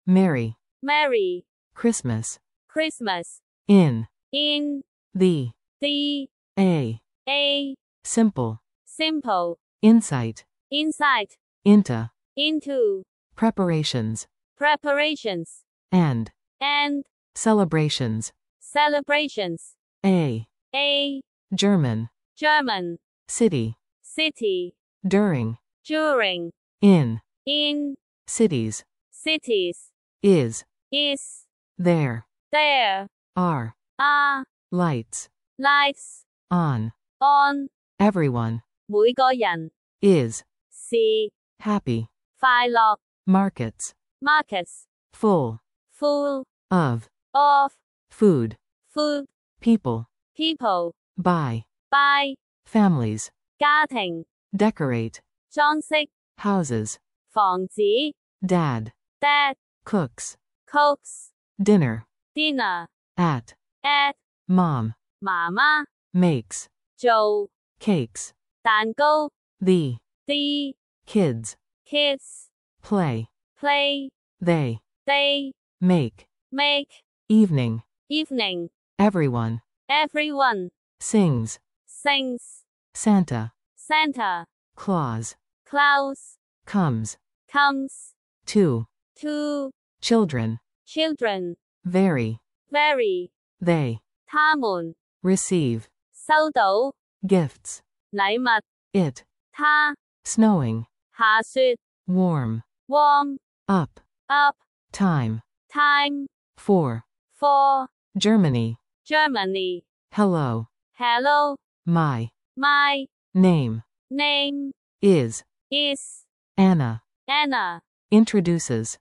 merry, merry, Christmas, Christmas, in, in, the, the, a, simple, simple, insight, insight, into, preparations, preparations, and, celebrations, a, German, German, city, during, in, cities, is, there, are, lights, on, everyone, 每個人 is, 是 happy, 快樂 markets, markets, full, full of, of food, food, people, people, by, by, families, 家庭 decorate, 裝飾 houses, 房子 dad, dad, cooks, cooks, dinner, dinner, at, mom, 媽媽 makes, 做 cakes, 蛋糕 the, the, kids, kids, play, play, they, make, evening, evening, everyone, everyone, sings, sings, Santa, Santa, Claus, Claus, comes, comes, to, children, very, they, 他們 receive, 收到 gifts, 禮物 it, 他 snowing, 下雪 warm, warm, up, time, for, Germany, Germany, hello, hello, my, name, is, Anna, introduces,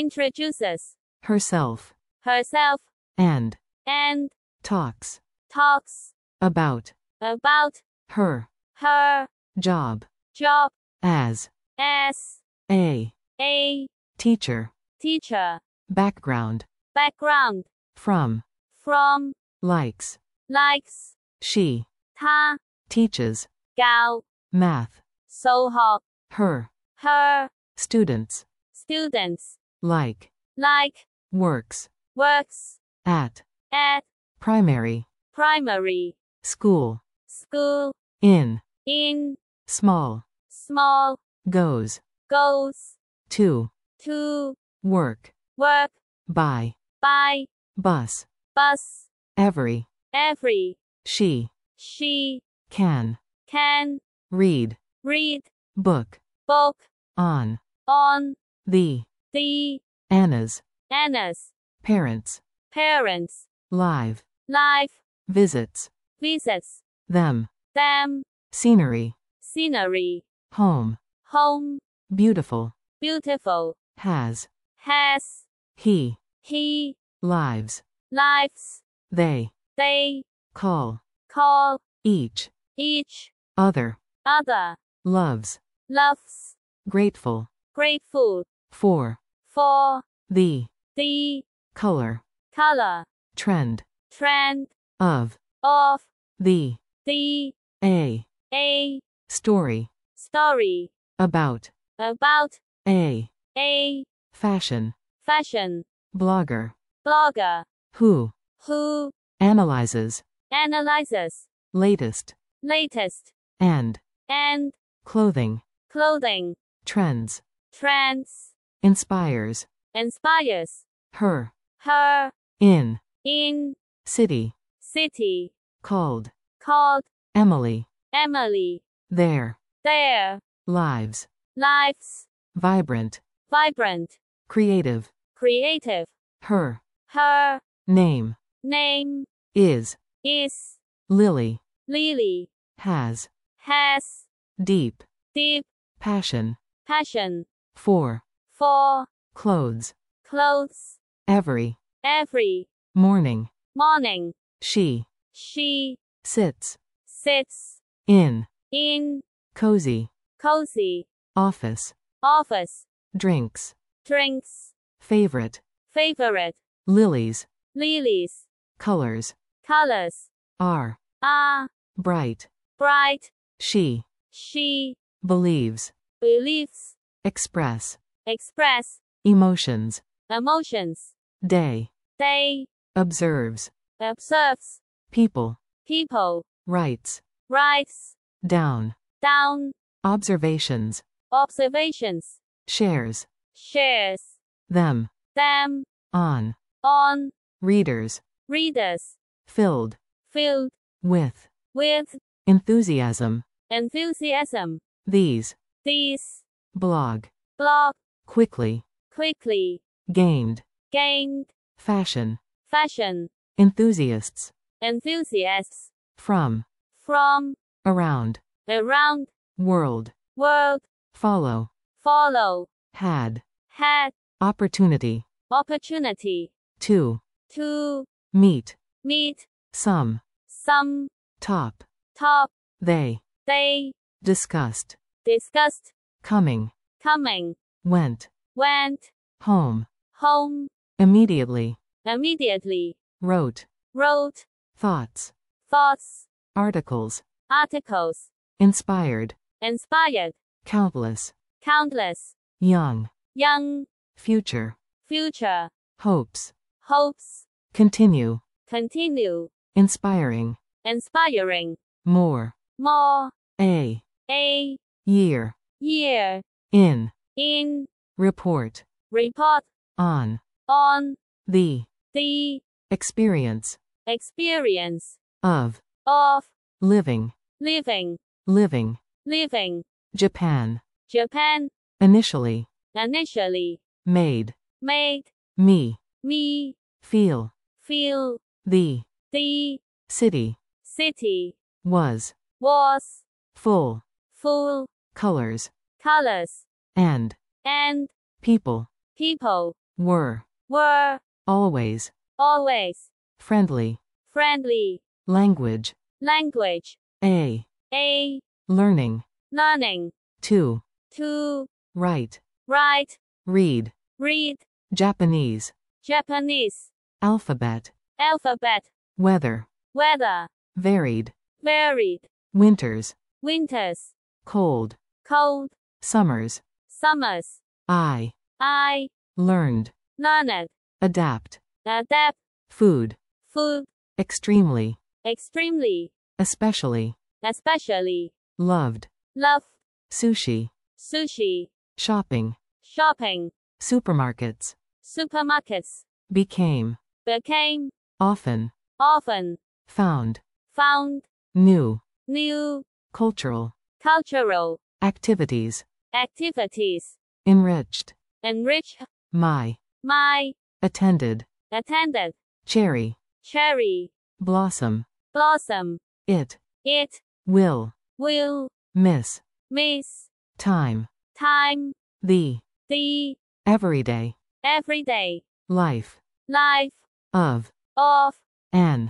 herself, herself, and, talks, about, her, her, job, as, a, teacher, background, from, likes, she, 他 teaches, 教 math, 數學 her, her, students, like, works, at, primary, school, in, small, goes, to, work, by, bus, every, she, can, read, book, on, the, Anna's, parents, live, visits, them, scenery, home, beautiful, has, he, lives, they, call, each, other, loves, grateful, for, the, color, trend, of, the, a, story, about, a, fashion, blogger, who, analyzes, latest, and, clothing, trends, inspires, her, in, city, called, Emily, their, lives, vibrant, creative, her, name, is, Lily, has, deep, passion, for, clothes, every, morning, she, sits, in, cozy, office, drinks, favorite, lilies, colors, are, bright, she, believes, express, emotions, emotions, day, day, observes, observes, people, people, writes, writes, down, down, observations, observations, shares, shares, them, them, on, readers, filled, filled, with, with, enthusiasm, enthusiasm, these, blog, quickly, gained, fashion, enthusiasts, from, around, world, follow, had, opportunity, to, meet, some, top, they, discussed, coming, went, home, immediately, wrote, thoughts, articles, inspired, countless, young, future, hopes, continue, inspiring, more, a, year, in, report, on, the, experience, of, living, living, Japan, initially, made, me, feel, the, city, was, full, colors, and, people, were, always, friendly, language, a, learning, to, write, read, Japanese, alphabet, weather, varied, winters, cold, summers, I, learned, adapt, food, extremely, especially, loved, sushi, shopping, supermarkets, became, often, found, new, cultural, activities, enriched, my, attended, cherry, blossom, it, will, miss, time, the, everyday, life, of, an,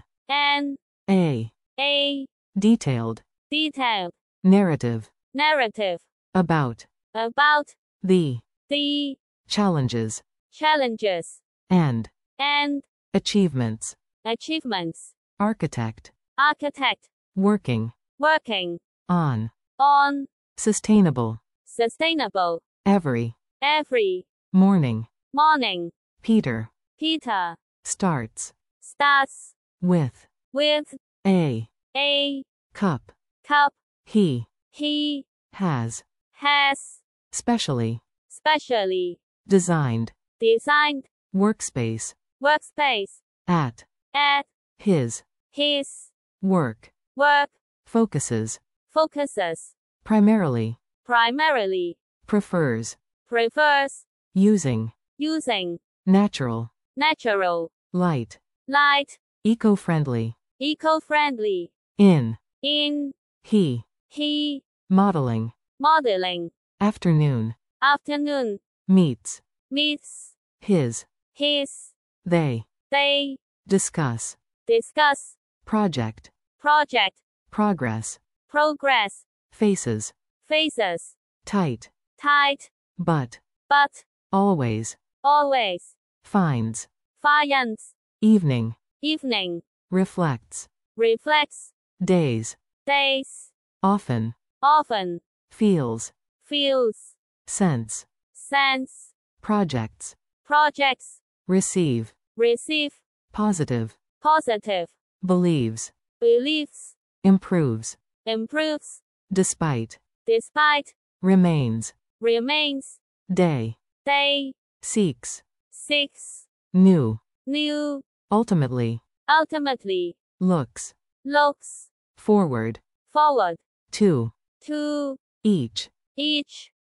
a, detailed, narrative, about, the, challenges, and, achievements, architect, working, on, sustainable, every, morning, Peter, starts, with, a, cup, he, has, specially, designed, workspace, at, his, work, focuses, primarily, prefers, using, natural, light, eco-friendly, in, he, modeling, afternoon, meets, his, they, discuss, project, progress, faces, tight, but, always, finds, evening, reflects, days, often, feels, sense, projects, projects, receive, receive, positive, positive, believes, believes, improves, improves, despite, despite, remains, remains, day, day, seeks, seeks, new, new, ultimately, ultimately, looks, looks, forward, forward, to, to, each, each,